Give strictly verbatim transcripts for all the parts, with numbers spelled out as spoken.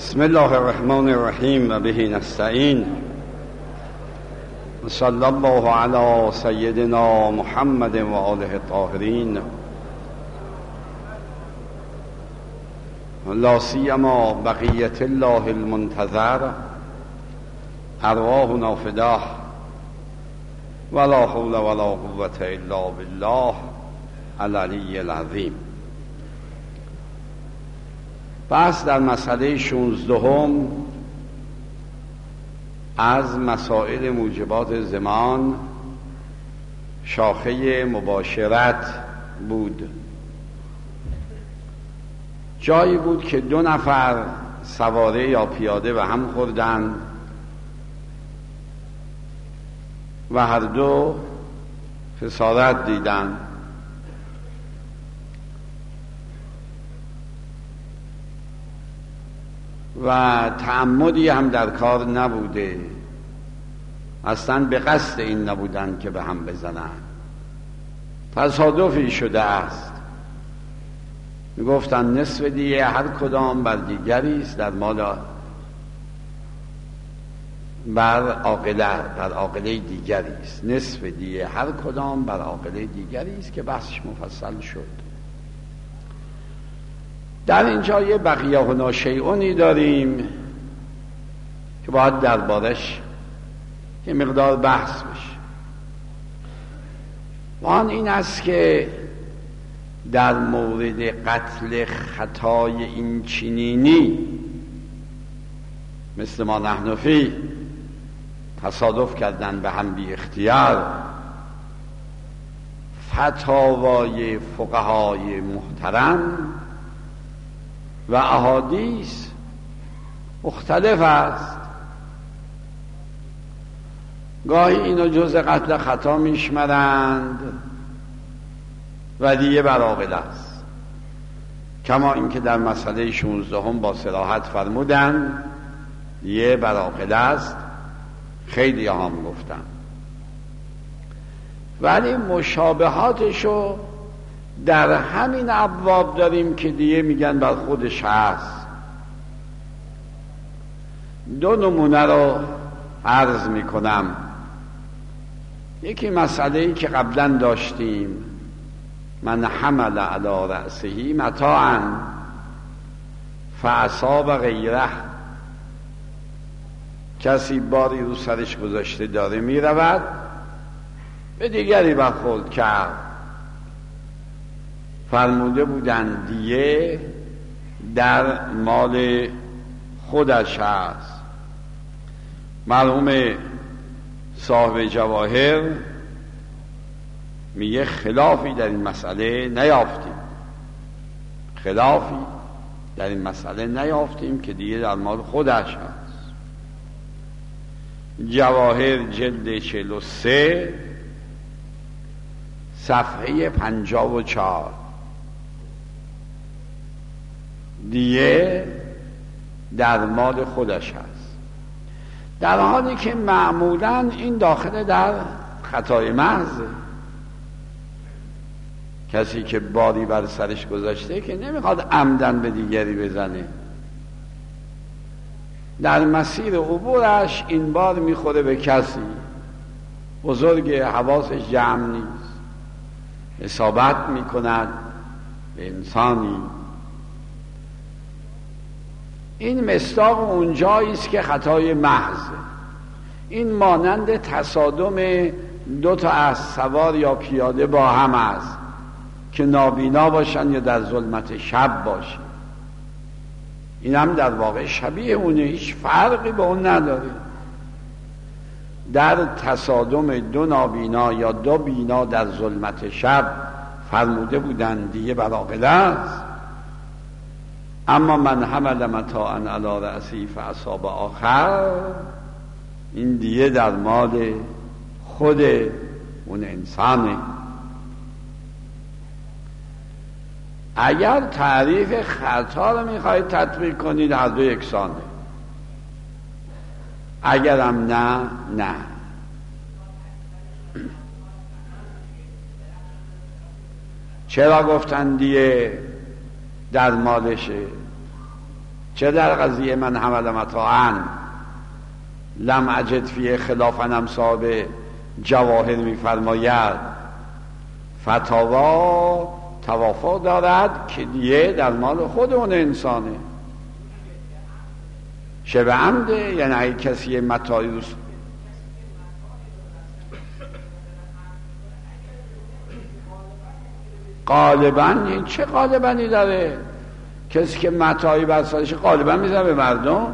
بسم الله الرحمن الرحیم و به نستعین صلی الله علی سیدنا محمد و آله الطاهرین لا سیما بقیت الله المنتظر ارواحنا فداه ولا حول ولا قوة الا بالله العلی العظیم. پس در مسئله شانزدهم از مسائل موجبات زمان شاخه مباشرت بود. جایی بود که دو نفر سواره یا پیاده به هم خوردند و هر دو خسارت دیدند. و تعمدی هم در کار نبوده، اصلا به قصد این نبودن که به هم بزنن، تصادفی شده است. میگفتن نصف دیه هر کدام بر دیگری است، در مال بر عاقله بر عاقله دیگری است. نصف دیه هر کدام بر عاقله دیگری است که بحثش مفصل شد. در اینجا یه بقیه و ناشیئونی داریم که باید دربارش یه مقدار بحث بشه. و آن این است که در مورد قتل خطای این چنینی مثل ما نحنفی تصادف کردن به هم بی اختیار، فتاوای فقهای محترم و احادیث مختلف است. گاهی اینو جز قتل خطا میشمرند و دیگه بر عاقله است، کما اینکه در مسئله شانزدهم با صراحت فرمودند دیگه بر عاقله است. خیلی هم گفتن، ولی مشابهاتشو در همین ابواب داریم که دیگه میگن بر خودش هست. دو نمونه رو عرض میکنم. یکی مسئله‌ای که قبلا داشتیم، من حمل علی رأسه متاعا فاصاب غیره، کسی باری رو سرش گذاشته داره میرود، به دیگری برخورد کرد. فرموده بودند دیه در مال خودش هست. مرحوم صاحب جواهر میگه خلافی در این مسئله نیافتیم، خلافی در این مسئله نیافتیم که دیه در مال خودش هست. جواهر جلد چهل و سه صفحه پنجاه و چهار. دیه در مال خودش هست، در حالی که معمولاً این داخل در خطای محض. کسی که باری بر سرش گذاشته که نمیخواد عمدن به دیگری بزنه، در مسیر عبورش این بار میخوره به کسی بزرگ، حواسش جمع نیست، اصابت میکند به انسانی. این مصداق اونجایی است که خطای محض. این مانند تصادم دو تا از سوار یا پیاده با هم است که نابینا باشن یا در ظلمت شب باشن. این هم در واقع شبیه اونه، هیچ فرقی به اون نداره. در تصادم دو نابینا یا دو بینا در ظلمت شب فرموده بودن دیگه بر عاقله است. اما من حمل متاعا علی رأسی فاصاب آخر، این دیگه در مال خود اون انسانه. اگر تعریف خطا رو میخواید تطبیق کنید هر دو یکسانه، اگرم نه نه. چرا گفتن دیگه در مالشه؟ چه در قضیه من حمل متاعا لم اجد فیه خلافا امصاب جواهر میفرماید فتاوا توافق دارد که دیه در مال خود اون انسانه. شبه عمده، یعنی اگه کسی متاعی رو غالبا، این چه غالبانی داره؟ کسی که متاعی بر سرش غالبا میزنه به مردم.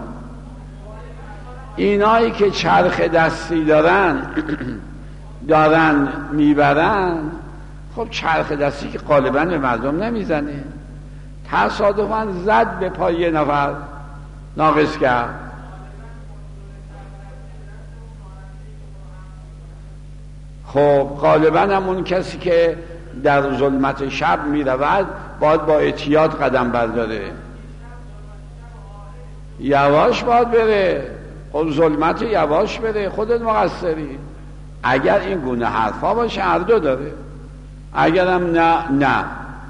اینایی که چرخ دستی دارن دارن میبرن، خب چرخ دستی که غالبا به مردم نمیزنه، تصادفاً زد به پای یه نفر ناقص کرد. خب غالبا همون کسی که در ظلمت شب میرود باید با احتیاط قدم برداره، یواش باید بره. خب ظلمت یواش بره، خودت مقصری. اگر این گونه حرفا باشه هر دو داره، اگرم نه نه.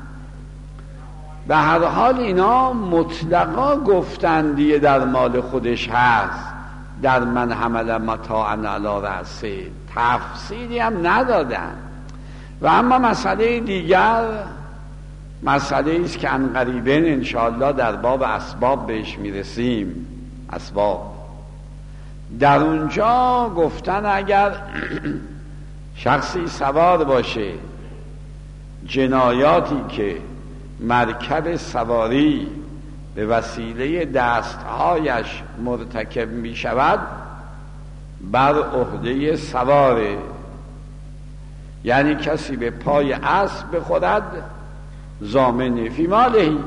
به هر حال اینا مطلقا گفتندیه در مال خودش هست، در من حمل متاعا علی رأسه، تفصیلی هم ندادن. و اما مسئله دیگر، مسئله است که عنقریباً انشاءالله در باب اسباب بهش میرسیم. اسباب در اونجا گفتن اگر شخصی سوار باشه، جنایاتی که مرکب سواری به وسیله دستهایش مرتکب می شود بر عهده سواره، یعنی کسی به پای اسب بخورد ضامن فی مالهی،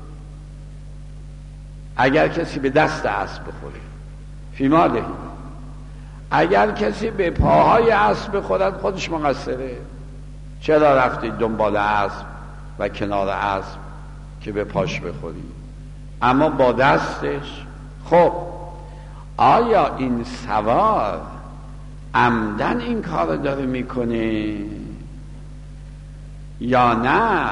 اگر کسی به دست اسب بخوره فی مالهی، اگر کسی به پاهای اسب بخورد خودش مقصره. چرا رفتی دنبال اسب و کنار اسب که به پاش بخوری؟ اما با دستش. خب آیا این سوار عمدن این کار داره میکنه یا نه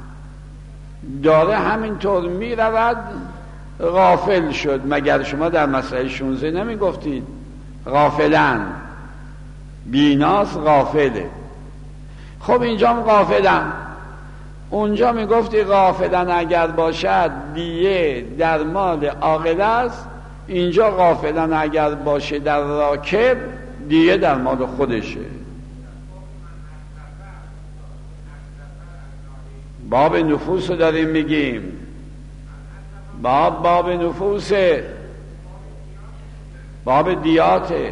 داره همینطور میرود غافل شد؟ مگر شما در مسئله شونزه نمیگفتید غافلن بیناس غافله؟ خب اینجا هم غافلن، اونجا میگفتی غافلن اگر باشد دیه در مال عاقل است، اینجا غافلن اگر باشه در راکب دیه در مال خودشه. باب نفوس رو داریم میگیم، باب باب نفوسه، باب دیاته.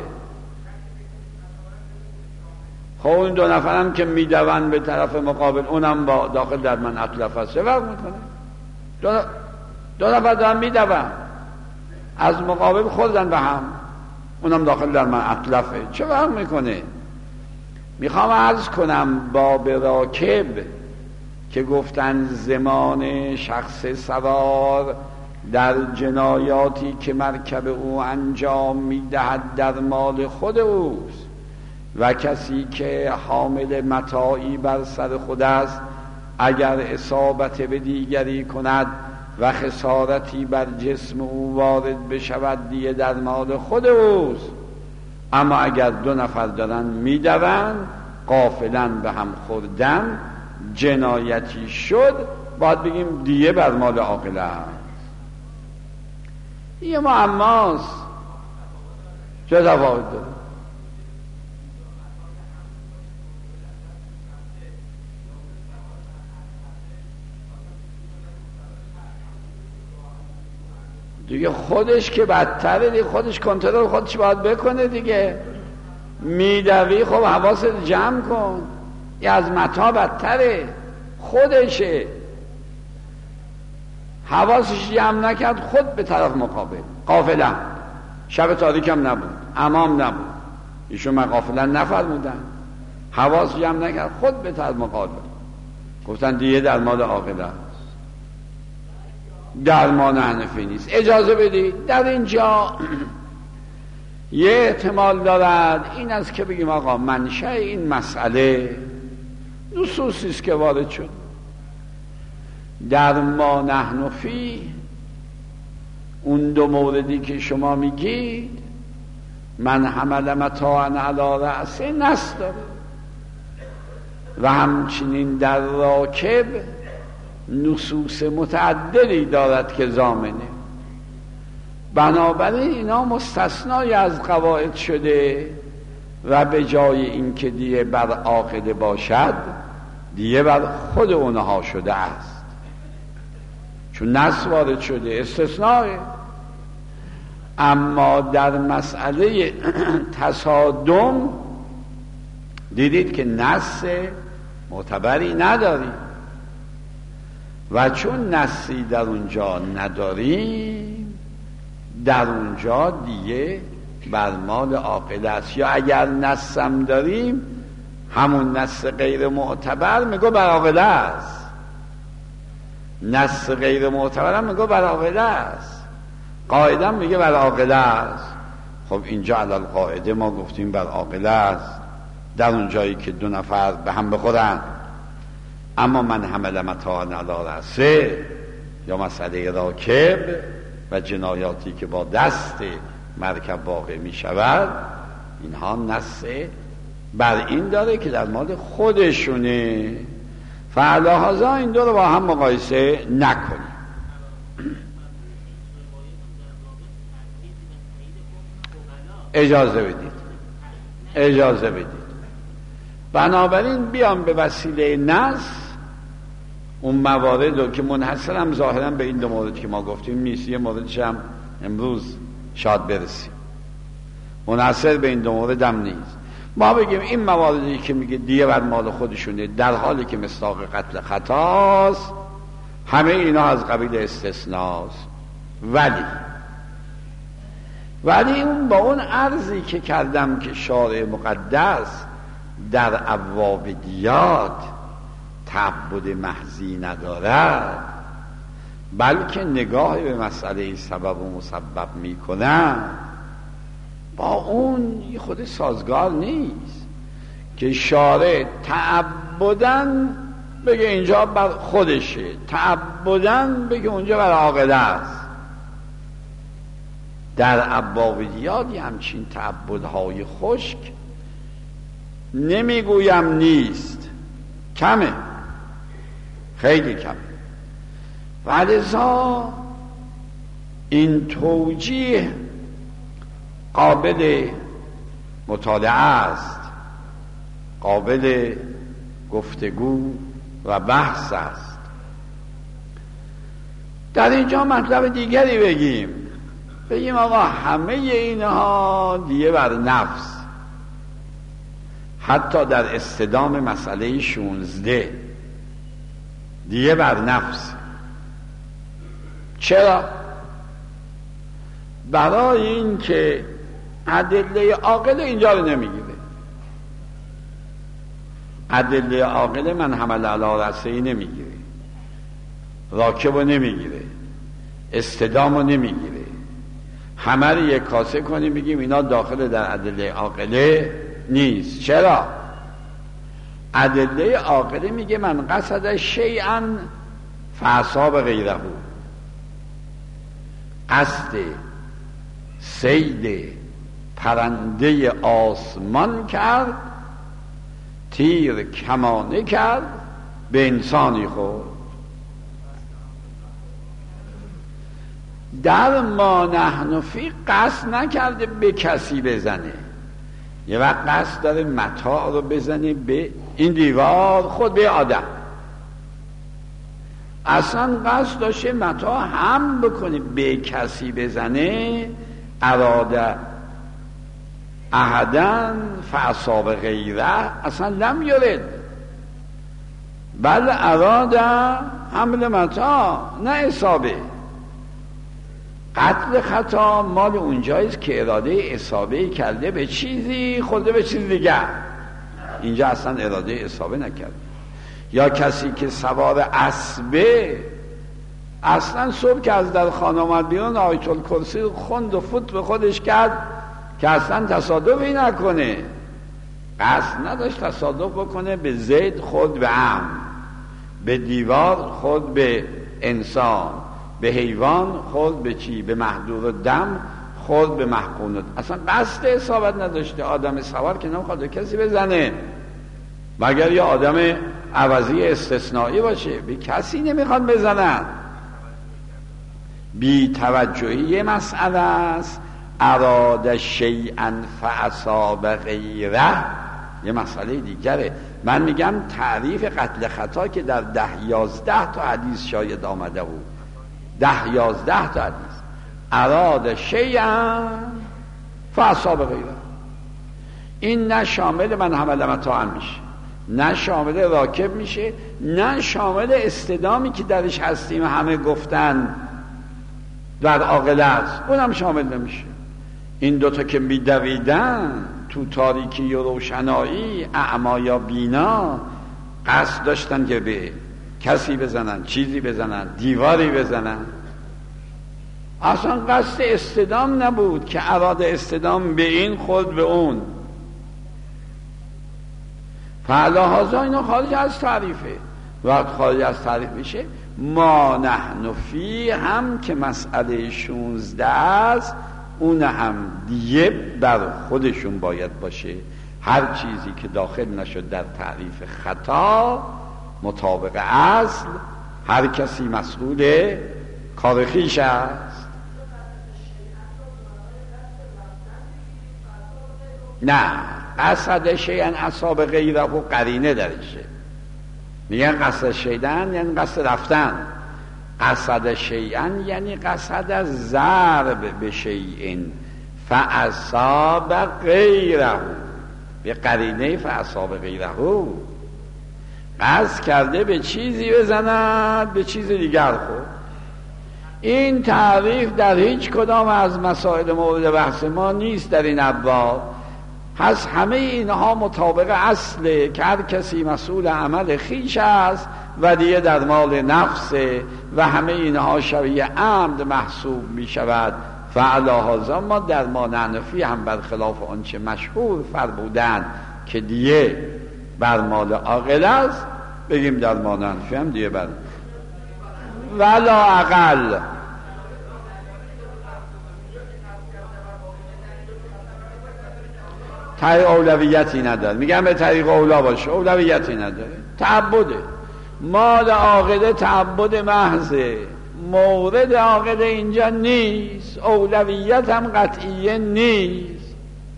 خب اون دو نفرم که میدون به طرف مقابل، اونم با داخل در من اطلف هست، چه فرق میکنه؟ دو, دو نفر دارن میدون از مقابل خوردن به هم، اونم داخل در من اطلفه، چه فرق میکنه؟ میخوام عرض کنم باب راکب که گفتن زمان شخص سوار در جنایاتی که مرکب او انجام میدهد در مال خود اوست، و کسی که حامل متاعی بر سر خود است اگر اصابت به دیگری کند و خسارتی بر جسم او وارد بشود دیه در مال خود اوست. اما اگر دو نفر دارن میدون غافلاً به هم خوردن جنایتی شد، باید بگیم دیه بر مال عاقل است. یه معماست، چه تفاوت داره؟ دیگه خودش که بدتره دیگه، خودش کنترل خودش باید بکنه دیگه. میدوی خب حواست جمع کن، یه از متا بدتره، خودشه. حواسش جمع نکرد خود به طرف مقابل غافلا، شب تاریک هم نبود، امام نبود، ایشون من غافلا نفرمودن، حواس جمع نکرد خود به طرف مقابل، گفتن دیگه در مال عاقل است، درمان حنفی نیست. اجازه بدید در اینجا یه احتمال دارد این است که بگیم آقا منشأ این مسئله نصوصی است که وارد شد در ما نحن فی اون دو موردی که شما میگید من حمل متاعا علی رأسه نص داره و همچنین در راکب نصوص متعددی دارد که ضامنه. بنابراین اینا مستثنای از قواعد شده و به جای اینکه دیه بر عاقله باشد دیه بر خود اونها شده است، چون نص وارد شده استثناء. اما در مسئله تصادم دیدید که نص معتبری نداری و چون نصی در اونجا نداریم در اونجا دیگه بر مال عاقله است، یا اگر نصم داریم همون نص غیر معتبر میگه بر عاقله است، نص غیر معتبر هم میگه بر عاقله است، قاعده میگه بر عاقله است. خب اینجا علل قاعده ما گفتیم بر عاقله است در اون جایی که دو نفر به هم بخورن. اما من حمل متاعا علی رأسه یا مسئله راکب و جنایاتی که با دست مرکب واقع می شود اینها نص بر این داره که در مال خودشونه. فعلاحظا این دو رو با هم مقایسه نکنیم. اجازه بدید اجازه بدید بنابراین بیام به وسیله نص اون موارد رو که منحصر هم ظاهرا به این دو مورد که ما گفتیم نیست، یه موردش هم امروز شاید برسیم، منحصر به این دو مورد هم نیست. ما بگیم این مواردی که میگه دیه بر مال خودشونه در حالی که مصداق قتل خطاست همه اینا از قبیل استثناست. ولی ولی اون با اون عرضی که کردم که شارع مقدس در ابواب دیات تعبد محضی ندارد بلکه نگاه به مسئله سبب و مسبب میکنن، با اون خود سازگار نیست که شارع تعبدن بگه اینجا بر خودشه، تعبدن بگه اونجا بر عاقله است. در ابواب دیات همچین تعبدهای خشک نمیگویم نیست، کمه، خیلی کمه. و لذا این توجیه قابل مطالعه است، قابل گفتگو و بحث است. در اینجا مطلب دیگری بگیم، بگیم آقا همه اینها دیگه بر نفس، حتی در استدام مسئله شونزده دیگه بر نفس. چرا؟ برای این که ادله عاقله اینجا رو نمیگیره. ادله عاقله من حمل علی رأسه نمیگیره، راکب رو نمیگیره، استدام رو نمیگیره. همه رو یک کاسه کنیم بگیم اینا داخل در ادله عاقله نیست. چرا؟ ادله عاقله میگه من قصد شیئا فاصاب غیره، قصد صید پرنده آسمان کرد، تیر کمانه کرد، به انسانی خورد. در ما نحن فی قصد نکرده به کسی بزنه، یه وقت قصد داره متاع رو بزنه به این دیوار، خود به آدم. اصلا قصد داشته متاع هم بکنه، به کسی بزنه. اراده احدن فاصاب غیره اصلا لم یرد، بل اراده حمل متاع، نه اصابه. قتل خطا مال اونجاییست که اراده اصابه کرده به چیزی، خورده به چیز دیگه. اینجا اصلا اراده اصابه نکرده. یا کسی که سوار اسبه، اصلا صبح که از در خانه آمد بیرون آیت الکرسی خوند و فوت به خودش کرد که اصلا تصادفی نکنه. قصد نداشت تصادف بکنه، به زید خود به ام، به دیوار خود به انسان، به حیوان خورد، به چی؟ به محدور دم خورد، به محقون. اصلا قصد اصابت نداشته. آدم سوار که نمیخواد کسی بزنه، مگر یا آدم عوضی استثنایی باشه، به کسی نمیخواد بزنن. بی توجهی یه مسئله است، اراد شیئا فاصاب غیره یه مسئله دیگره. من میگم تعریف قتل خطا که در ده یازده تا حدیث شاید آمده بود، ده یازده تا حدیث، اراد شیئا فاصاب غیره، این نه شامل من حمل متاعا میشه، نه شامل راکب میشه، نه شامل استدامی که درش هستیم همه گفتن در عاقله است، اونم شامل نمیشه. این دوتا که میدویدن تو تاریکی و روشنایی، اعما یا بینا، قصد داشتن که به کسی بزنن، چیزی بزنن، دیواری بزنن. اصلا قصد استدام نبود که اراده استدام به این خود به اون. فعلاحظا اینا خارج از تعریفه. وقت خارج از تعریف میشه، ما نحن فی هم که مسئله شونزده است، اون هم دیگه بر خودشون باید باشه. هر چیزی که داخل نشد در تعریف خطا مطابق اصل، هر کسی مسئول کار خویش است. نه، قصد شیئا اصاب غیره و قرینه درشه. میگن قصد شیئا یعنی قصد رفتن، قصد شیئا یعنی قصد از ضرب به شیئا فاصاب غیره، به قرینه فاصاب غیره، قصد کرده به چیزی بزند به چیز دیگر. خود این تعریف در هیچ کدام از مسائل مورد بحث ما نیست در این ابواب. پس همه اینها مطابق اصله که هر کسی مسئول عمل خیش است و دیگه در مال نفسه و همه اینها شبیه عمد محسوب می شود. فعلاحظا ما در ما نحنفی هم برخلاف آنچه مشهور فرمودند که دیگه بر مال عاقل است، بگیم در ما نحنفی هم دیگه بر ولا اقل. طریق اولویتی نداره، میگم به طریق اولا باشه، اولویتی نداره، تعبده. مال عاقله تعبد محضه، مورد عاقله اینجا نیست، اولویت هم قطعیه نیست.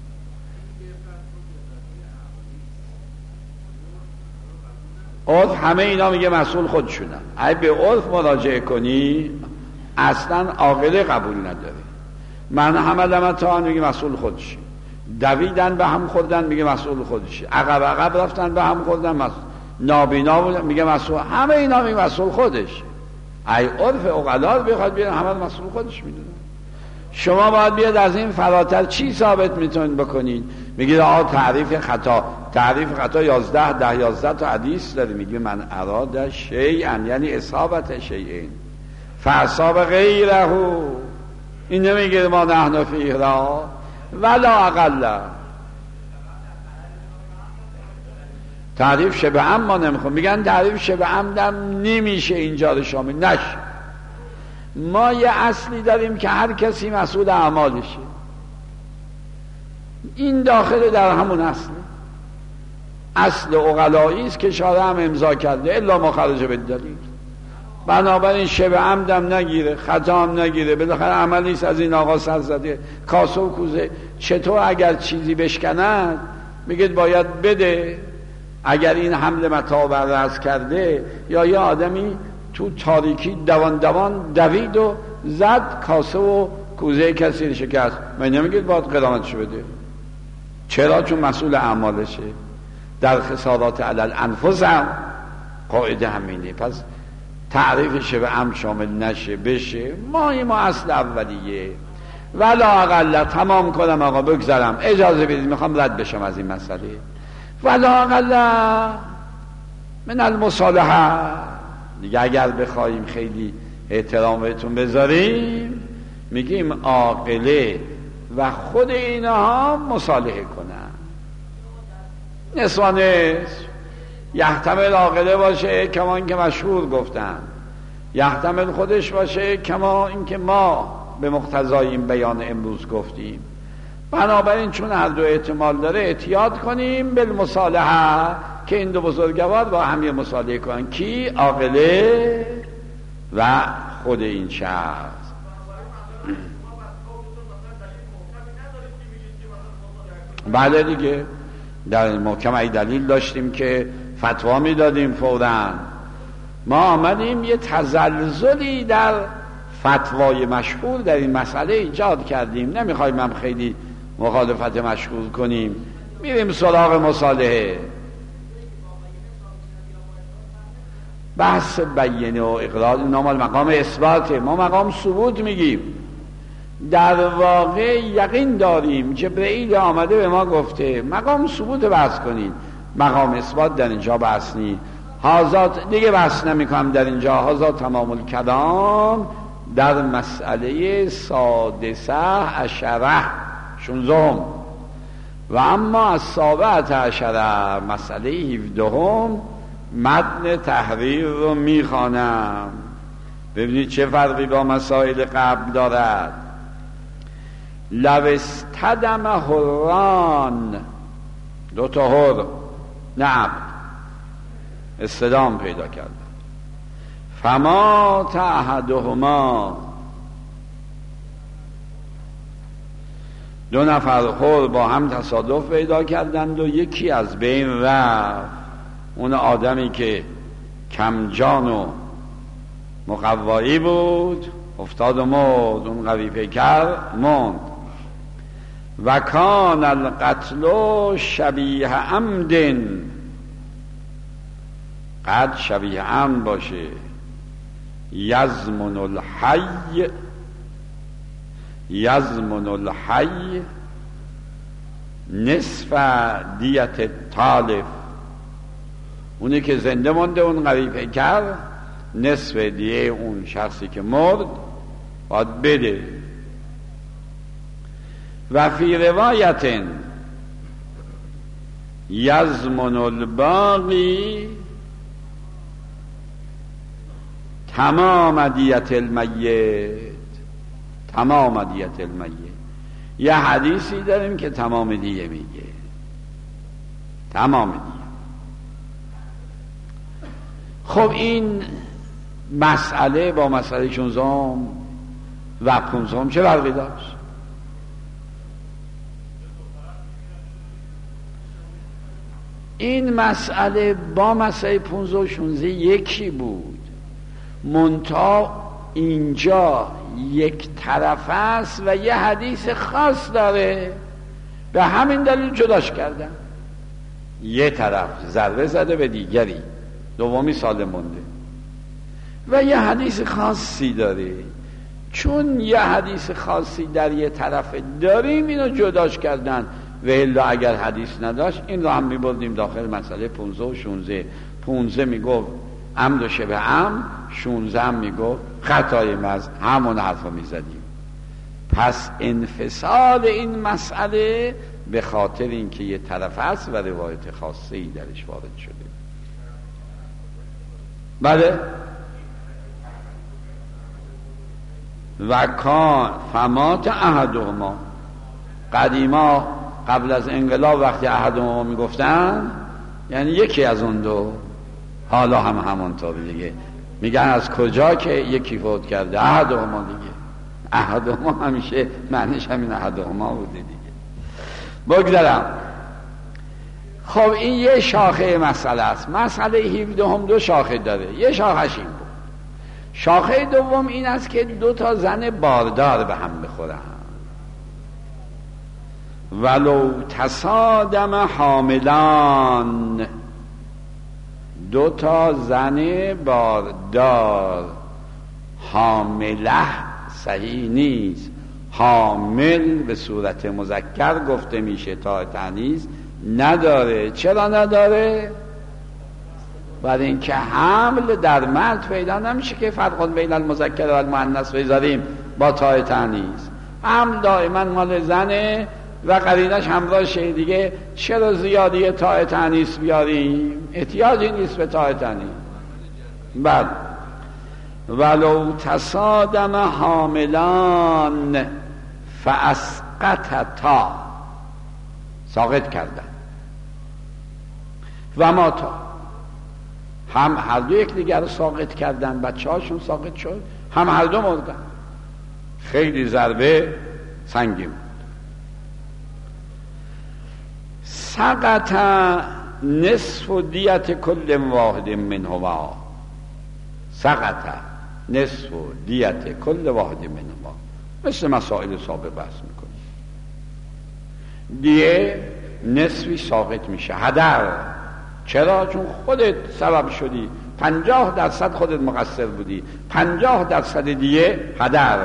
عرف همه اینا میگه مسئول خودشونن. اگه به عرف مراجعه کنی اصلا عاقله قبول نداره. من حمل متاعا میگه مسئول خودشه، دویدن به هم خوردن میگه مسئول خودشه، عقب عقب رفتن به هم خوردن مسئول، نابینا بودن میگه مسئول، همه اینا میگه مسئول خودش. ای عرف عقلا بخواد بیان همه مسئول خودش میدونه. شما باید بیاد از این فراتر چی ثابت میتونید بکنید؟ میگید آقا تعریف خطا، تعریف خطا یازده ده یازده تا حدیث داره، میگه من اراد شیئا یعنی اصابت شیئا فاصاب غیره، این نمیگه ما نحن فیه را ولا اقل. تعریف شبه عمد ما نمیخوام، میگن تعریف شبه عمدم نمیشه اینجا رو شامل نشه. ما یه اصلی داریم که هر کسی مسئول اعمالشه، این داخل در همون اصل، اصل عقلایی است که شارع هم امضا کرده الا ما خرج بالدلیل. بنابراین شبه عمدم نگیره، خطا هم نگیره، بالاخره عمل نیست از این آقا سر زده کاسه و کوزه. چطور اگر چیزی بشکند میگید باید بده؟ اگر این حمل متاع بر رأس کرده یا یه آدمی تو تاریکی دوان دوان دوید و زد کاسه و کوزه کسی شکست، من نمیگید باید قرامتشو بده. چرا؟ چون مسئول اعمالشه. در خسارات علل انفس هم قاعده همینه. پس تعریف شبه عمد شامل نشه بشه، ما این ما اصل اولیه. ولا اقل. تمام کنم آقا، بگذارم، اجازه بدید، میخوام رد بشم از این مسئله. ولا اقل من المصالحه. دیگه اگر بخوایم خیلی احترام بهتون بذاریم، میگیم عاقله و خود اینها مصالحه کنن. نسوانه یحتمل عاقله باشه کمان که مشهور گفتن، یحتمل خودش باشه کما اینکه ما به مقتضای این بیان امروز گفتیم. بنابراین چون هر دو احتمال داره احتیاط کنیم بالمصالحه که این دو بزرگوار با هم یه مصالحه کنن. کی؟ عاقله و خود این شخص. بله دیگه، در محکم ای دلیل داشتیم که فتوا میدادیم فوراً. ما آمدیم یه تزلزلی در فتوای مشهور در این مسئله ایجاد کردیم. نمیخوایم هم خیلی مخالفت مشهور کنیم، میریم سراغ مصالحه. بحث بیانه و اقرار نامال مقام اثباته، ما مقام ثبوت میگیم. در واقع یقین داریم جبرئیل آمده به ما گفته مقام ثبوت بحث کنید، مقام اثبات در اینجا بحث نی. هازات دیگه بحث نمی کنم در اینجا. هازات تمام الکلام در مسئله سادسه عشره شونزدهم و اما از سابعه عشره مسئله هفدهم متن تحریر رو میخوانم. ببینید چه فرقی با مسائل قبل دارد. لو استدم حران، دو تا حر نه استدام پیدا کردن، فما احدهما، دو نفر حر با هم تصادف پیدا کردند و یکی از بین رفت. اون آدمی که کم جان و مقوایی بود افتاد و مرد، اون قوی پیکر موند. و کان القتل شبیه عمد، قد شبیه عمد باشه. یزمن الحی، یزمن الحی نصف دیت تالف، اونی که زنده مونده اون قوی پیکر نصف دیه اون شخصی که مرد باید بده. و فی روایت یزمن الباقی تمام دیت المیت، تمام دیت المیت. یه حدیثی داریم که تمام دیه میگه، تمام دیه. خب این مسئله با مسئله شونزدهم و پونزدهم چه فرقی داشت؟ این مسئله با مسئله پونزده و شونزده یکی بود، منتها اینجا یک طرف است و یه حدیث خاص داره، به همین دلیل جداش کردن. یه طرف ضربه زده به دیگری، دومی سالم مونده، و یه حدیث خاصی داره. چون یه حدیث خاصی در یه طرف داریم اینو جداش کردن، و الا اگر حدیث نداشت این رو هم میبردیم داخل مسئله پونزده و شونزده. پونزده میگفت عمد و شبه عمد، شونزده هم میگفت خطای محض، همون حرف رو میزدیم. پس انفصال این مسئله به خاطر اینکه یه طرف هست و روایت خاصی درش وارد شده. بله. و کان فمات احدهما، قدیما قبل از انقلاب وقتی احدهما میگفتن یعنی یکی از اون دو، حالا هم همونطور دیگه میگن از کجا که یکی فوت کرده احدهما دیگه. احدهما همیشه معنیش همین احدهما بوده دیگه. بگذارم. خب این یه شاخه مسئله است. مسئله هفدهم دو شاخه داره. یه شاخش این بود. شاخه دوم این است که دو تا زن باردار به هم بخورن، ولو تصادم حاملان، دو تا زن باردار. حامله صحیح نیست، حامل به صورت مذکر گفته میشه، تا تانیث نداره. چرا نداره؟ برای اینکه حمل در مرد پیدا نمیشه که فرق بین المذکر و المؤنث بذاریم با تای تانیث. حمل دائما مال زنه و قرینش همراه شه دیگه. چرا زیادی تای تانیث بیاریم؟ احتیاجی نیست به تای تانیث. بعد ولو تصادم حاملان فاسقطتا، ساقط کردن. و ما تا هم هر دو یک دیگر رو ساقط کردن، بچه هاشون ساقط شد، هم هر دو مردن. خیلی ضربه سنگین بود. سقط نصف دیت کل واحد منهما، سقط نصف دیت کل واحد منهما، مثل مسائل سابق بحث میکنیم. دیه نصفی ساقط میشه، هدر. چرا؟ چون خودت سبب شدی، پنجاه درصد خودت مقصر بودی، پنجاه درصد دیه هدر.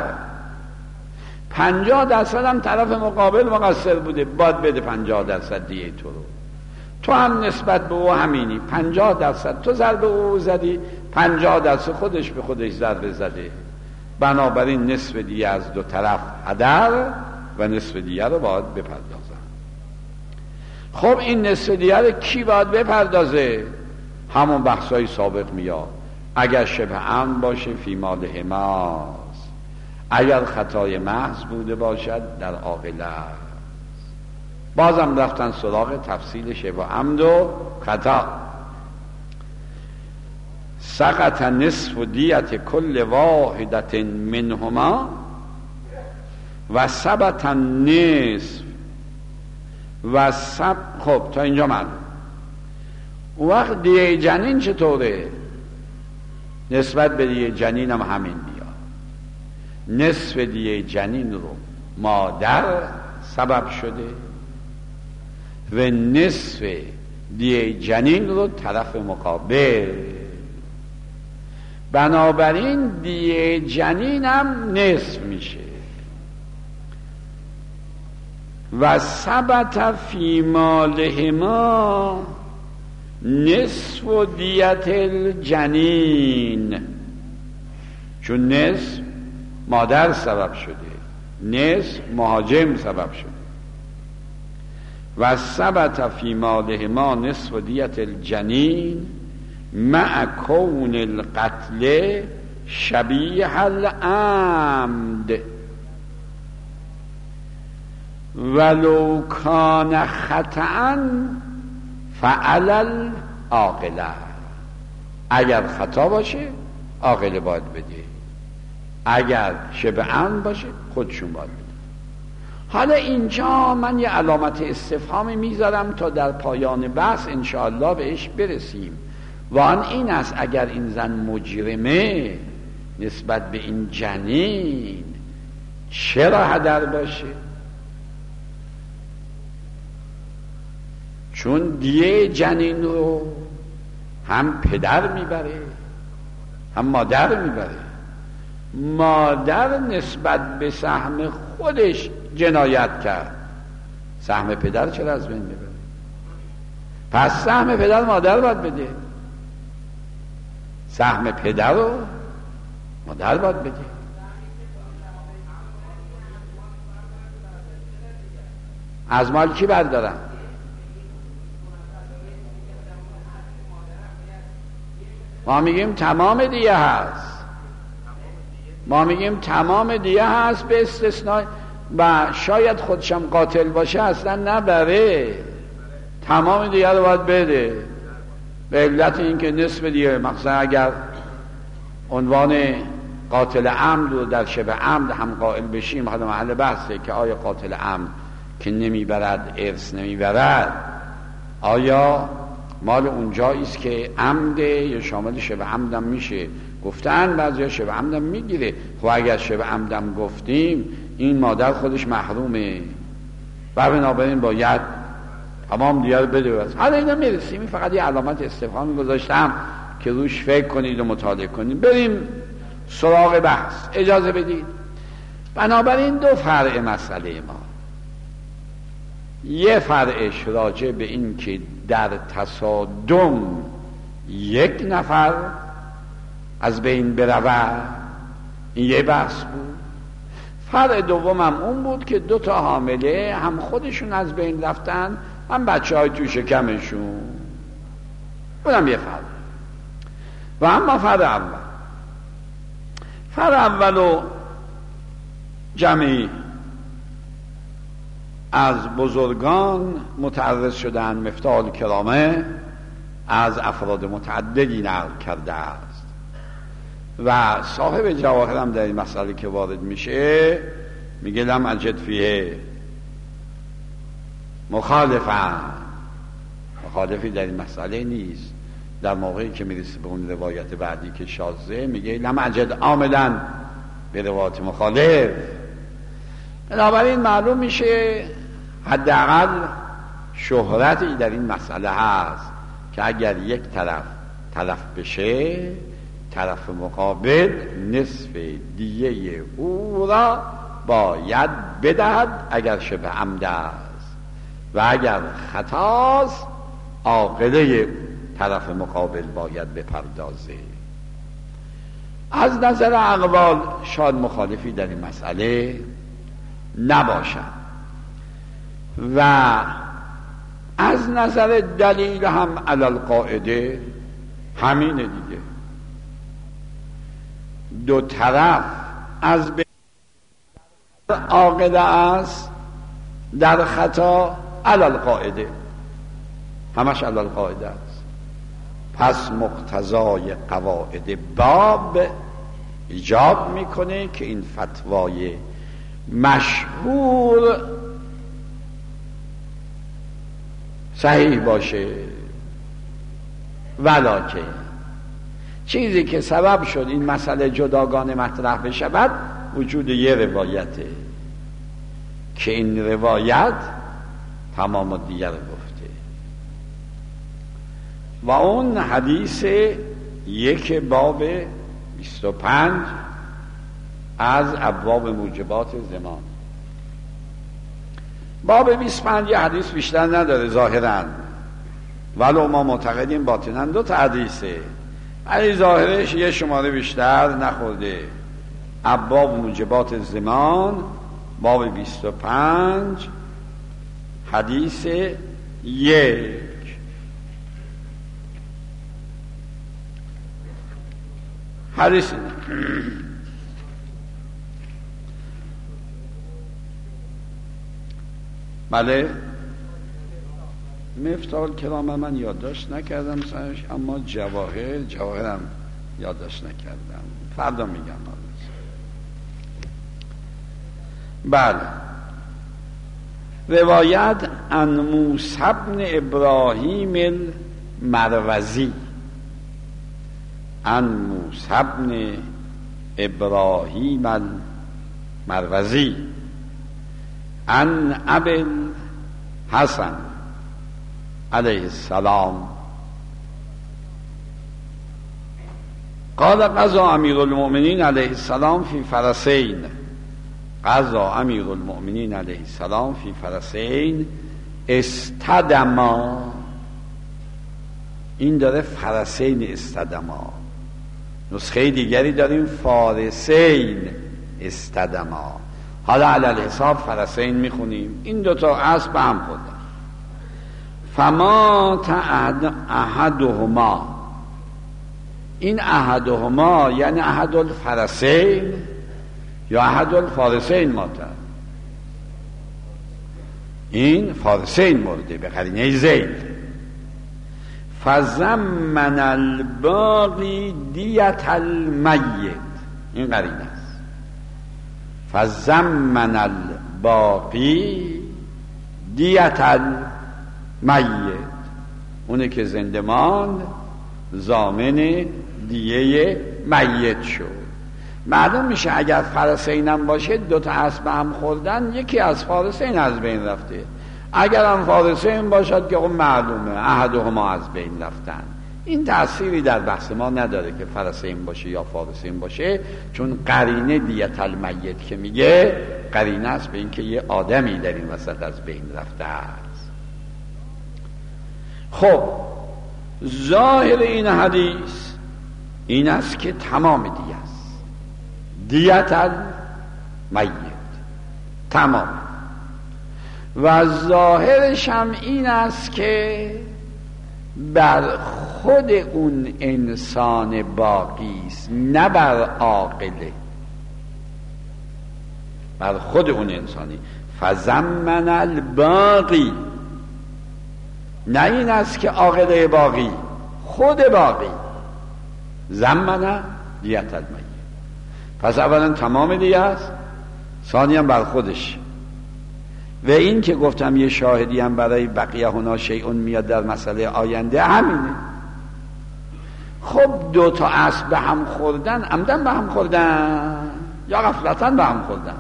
پنجاه درصد هم طرف مقابل مقصر بوده، باید بده پنجاه درصد دیه تو رو. تو هم نسبت به او همینی، پنجاه درصد تو ضربه او زدی، پنجاه درصد خودش به خودش ضربه زده. بنابراین نصف دیه از دو طرف هدر و نصف دیه رو باید بپردازن. خب این نصف دیه رو کی باید بپردازه؟ همون بحثای سابق میاد. اگر شبه امن باشه فی مال حماست، اگر خطای محض بوده باشد در عاقله است. بازم رفتن سراغ تفصیل شبه عمد و خطا. سقط نصف دیت کل واحدت منهما و ثبت نصف و سب. خب تا اینجا من اون وقت دیه جنین چطوره؟ نسبت به دیه جنین هم همین بیاد. نصف دیه جنین رو مادر سبب شده و نصف دیه جنین رو طرف مقابل. بنابراین دیه جنین هم نصف میشه. و ثبت فی مالهما نصف دیت الجنین، چون نصف مادر سبب شده، نصف مهاجم سبب شده. و ثبت فی مالهما نصف دیت الجنین مع کون القتل شبیه العمد ولو کان خطأ فعل العاقله. اگر خطا باشه عاقله باید بده، اگر شبه عمد باشه خودشون باید بده. حالا اینجا من یه علامت استفهام میذارم تا در پایان بحث انشاءالله بهش برسیم. و آن این است اگر این زن مجرمه نسبت به این جنین چرا هدر باشه؟ چون دیه جنین رو هم پدر میبره هم مادر میبره. مادر نسبت به سهم خودش جنایت کرد، سهم پدر چرا از بین میبره؟ پس سهم پدر مادر باید بده، سهم پدر رو مادر باید بده. از مال کی بردارن؟ ما میگیم تمام دیه هست، ما میگیم تمام دیه هست به استثناء و شاید خودشم قاتل باشه اصلا نبره، تمام دیه رو باید بده. به علت اینکه نصف دیه، مثلا اگر عنوان قاتل عمد رو در شبه عمد هم قائل بشیم، حالا محل بحثه که آیا قاتل عمد که نمیبرد ارث نمیبرد آیا مال اونجاییست که عمده یا شامل شبه عمدم میشه؟ گفتن بعضیا شبه عمدم میگیره. خب اگر شبه عمدم گفتیم این مادر خودش محرومه و بنابراین باید تمام دیگر بده. بس حالا اینا میرسیم، این فقط یه علامت استفهامی گذاشتم که روش فکر کنید و مطالعه کنید. بریم سراغ بحث، اجازه بدید. بنابراین دو فرع مسئله ما، یه فرعش راجع به این که در تصادم یک نفر از بین برود، این یه بحث بود. فرع دومم اون بود که دو تا حامله هم خودشون از بین رفتن هم بچه های تو شکمشون، اونم یه فرع. و اما فرع اول فر اولو جمعی از بزرگان متعرض شدن، مفتاح الکرامه از افراد متعددی نقل کرده است و صاحب جواهر هم در این مسئله که وارد میشه میگه لم اجد فیه مخالفا، مخالفی در این مسئله نیست. در موقعی که میرسه به اون روایت بعدی که شاذه میگه لم اجد عاملا به روایت مخالف. بنابراین معلوم میشه حداقل شهرتی در این مسئله هست که اگر یک طرف تلف بشه، طرف مقابل نصف دیه او را باید بدهد اگر شبه عمد است و اگر خطاست عاقله طرف مقابل باید بپردازه. از نظر اقوال شاید مخالفی در این مسئله نباشد و از نظر دلیل هم علی القاعده همینه دیگه. دو طرف از به عاقله است در خطا علی القاعده، همش علی القاعده است. پس مقتضای قواعد باب ایجاب میکنه که این فتوای مشهور صحیح باشه، ولکن چیزی که سبب شد این مسئله جداگانه مطرح بشود وجود یه روایته که این روایت تمام دیگر گفته و اون حدیث یک باب بیست و پنج از ابواب موجبات زمان. باب بیست و پنج یه حدیث بیشتر نداره ظاهراً، ولو ما معتقدیم باطناً دو تا حدیثه، ولی ظاهرش یه شماره بیشتر نخورده. ابواب موجبات زمان باب بیست و پنج حدیث یک. حدیث بله مفتاح الکرامه من یادداشت نکردم سرش، اما جواهر جواهرم یادداشت نکردم، فردا میگم. بله روایت عن موسی بن ابراهیم المروزی، عن موسی بن ابراهیم المروزی عن ابی الحسن علیه السلام قال قضا امیر المؤمنین علیه السلام فی فرسین، قضا امیر المؤمنین علیه السلام فی فرسین استدما. این داره فرسین استدما، نسخه دیگری داریم فارسین استدما. حالا علل حساب فرسین میخونیم. این دوتا اسب هم خوردن. فما تعد احدهما، این احدهما یعنی احد الفرسین یا احد الفارسین ماتن. این فارسین مرده به قرینه زید. فزمن الباقی دیت المیت، این قرینه است. فزمن الباقی دیت المیت، اونه که زنده ماند ضامن دیه میت شد. معلوم میشه اگر فرسین هم باشه دوتا اسب هم خوردن، یکی از فارسین از بین رفته. اگر هم فارسین باشد که اون معلومه احدهما از بین رفتن. این تأثیری در بحث ما نداره که فرسین باشه یا فارسین باشه، چون قرینه دیت المیت که میگه قرینه است به اینکه یه آدمی در این وسط از بین رفته است. خب ظاهر این حدیث این است که تمام دیت است، دیت المیت تمام. و ظاهرش هم این است که بر خود اون انسان باقی است، نه بر عاقله. بر خود اون انسانی. فزمن الباقی، نه این است که عاقله باقی، خود باقی. زمن دیت المیت، پس اولا تمام دیه است، ثانیا بر خودش. و این که گفتم یه شاهدی هم برای بقیه هنا شیئون میاد در مسئله آینده همینه. خب دو تا اسب به هم خوردن، عمدن به هم خوردن یا غفلتاً به هم خوردن؟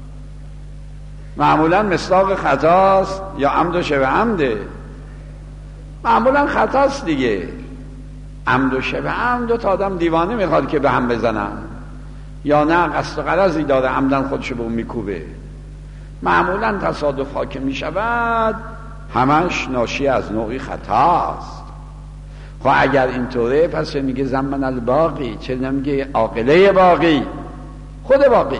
معمولا مصداق خطاست یا عمد و شبه عمده؟ معمولا خطاست دیگه. عمد و شبه عمد دو تا آدم دیوانه میخواد که به هم بزنن، یا نه قصد و غرضی داره عمدن خودشو به اون میکوبه. معمولا تصادف ها که میشود همش ناشی از نوعی خطاست. خب اگر اینطوره پس چه میگه زمن الباقی، چه نمیگه عاقله باقی، خود باقی؟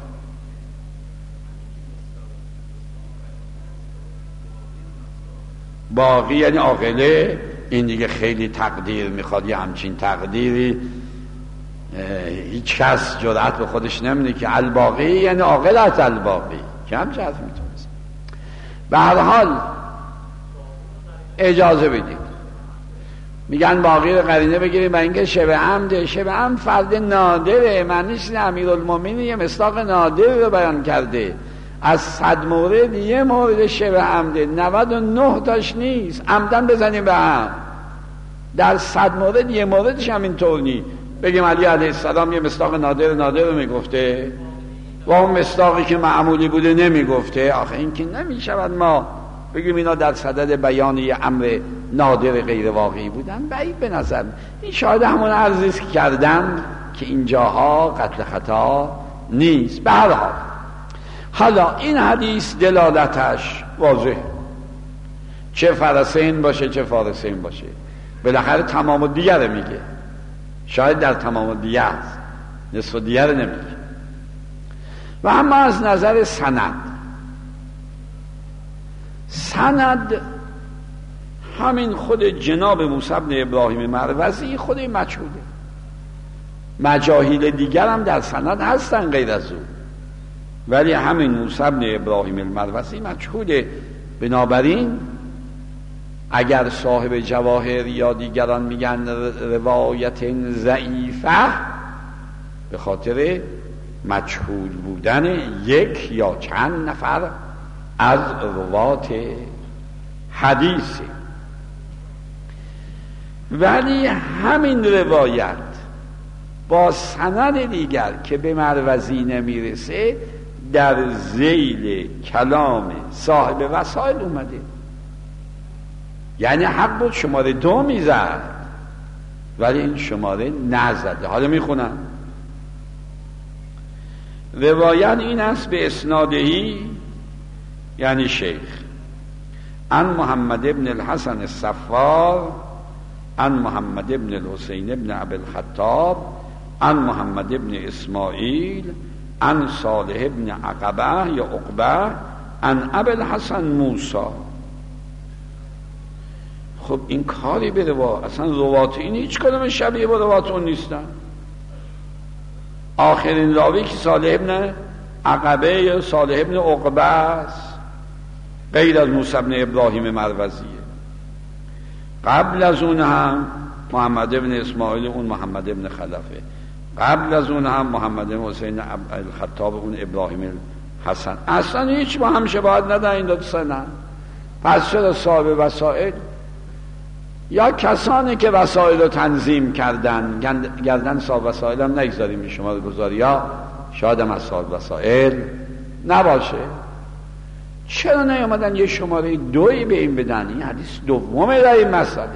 باقی یعنی عاقله. این دیگه خیلی تقدیر میخواد، یه همچین تقدیری هیچ کس جرأت به خودش نمیده که الباقی یعنی عاقلت الباقی، که همچه حرف میتونست. به هر حال اجازه بدید، میگن باقی رو قرینه بگیریم و اینکه شبه عمده. شبه عمد فرد نادره، معنیش اینه امیرالمومنین یه مصداق نادر رو بیان کرده. از صد مورد یه مورد شبه عمده، نود و نه تاش نیست عمدن بزنیم به هم. در صد مورد یه موردش هم اینطور نیست. بگیم علی علیه السلام یه مصداق نادر نادر رو میگفته و اون مصداقی که معمولی بوده نمیگفته. آخه این که نمیشود ما بگیم اینا در صدد بیان یه امر نادر غیر واقعی بودن. بعید به نظر این شاید همون عرضی که کردم که اینجاها قتل خطا نیست. به هر حال حالا این حدیث دلالتش واضح، چه فرسین باشه چه فارسین باشه، بالاخره تمام و دیگر میگه. شاید در تمام و دیگر است، نصف و دیگر نمیگه. و اما از نظر سند، سند همین خود جناب موسی بن ابراهیم مروزی خود مجهوله. مجاهیل دیگر هم در سند هستن غیر از او، ولی همین موسی بن ابراهیم المروزی مجهوله. بنابراین اگر صاحب جواهر یا دیگران میگن روایت ضعیفه، به خاطر مجهول بودن یک یا چند نفر از روات حدیث. ولی همین روایت با سند دیگر که به مروزی نمیرسه در ذیل کلام صاحب وسائل اومده. یعنی حق بود شماره دو میزد ولی این شماره نزده. حالا میخونم روایت این است به اسنادهی، یعنی شیخ، عن محمد ابن الحسن الصفار عن محمد ابن الحسین ابن ابی الخطاب عن محمد ابن اسماعیل عن صالح ابن عقبه یا عقبه عن ابی الحسن موسی. خب این کاری بده با اصلا روات این هیچ کدوم شبیه با روات اون نیستن. آخرین راوی که صالح ابن عقبه یا صالح ابن عقبه است، غیر از موسی ابن ابراهیم مروزیه. قبل از اون هم محمد ابن اسماعیل، اون محمد ابن خلفه. قبل از اون هم محمد ابن حسین الخطاب، اون ابراهیم حسن. اصلا هیچ با هم شباهت ندارن این دو سنن. پس چرا صاحب وسائل یا کسانی که وسائل رو تنظیم کردن گردن صاحب وسائل هم نگذاریم شما رو گذاری، یا شاید هم از صاحب وسائل نباشه، چرا نیامدن یه شماره دوی به این بدن؟ این حدیث دومه در این مسئله.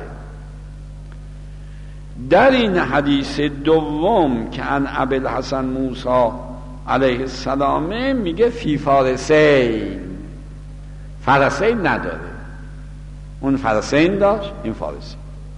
در این حدیث دوم که عن ابی الحسن موسی علیه السلام میگه فی فارسین، فرسین نداره. اون فرسین داشت، این فارسی.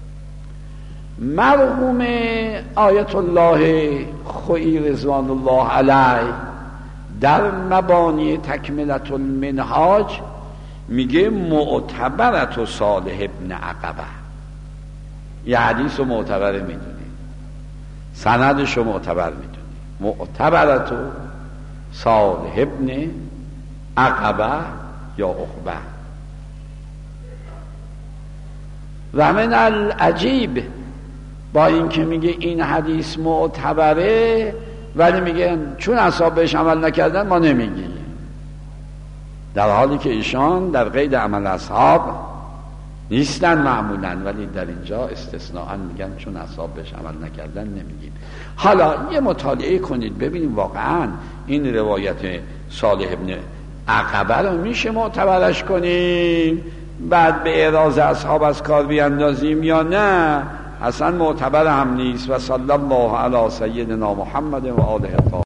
مرحوم آیت الله خویی رضوان الله علیه در مبانی تکملت المنهاج میگه معتبرت و صالح ابن عقبه. یه حدیث رو معتبر میدونی، سندش رو معتبر میدونی. معتبرت و صالح ابن عقبه یا عقبه. و من العجیب، با اینکه میگه این حدیث معتبره ولی میگه چون اصحاب بهش عمل نکردن ما نمیگیم، در حالی که ایشان در قید عمل اصحاب نیستن معمولا، ولی در اینجا استثناءً میگن چون اصحاب بهش عمل نکردن نمیگیم. حالا یه مطالعه کنید ببینیم واقعا این روایت صالح ابن عقبه رو میشه معتبرش کنیم بعد به اعراض اصحاب از کار بیاندازیم یا نه اصلا معتبر هم نیست. و صلی الله علی سیدنا محمد و آله الطاهرین.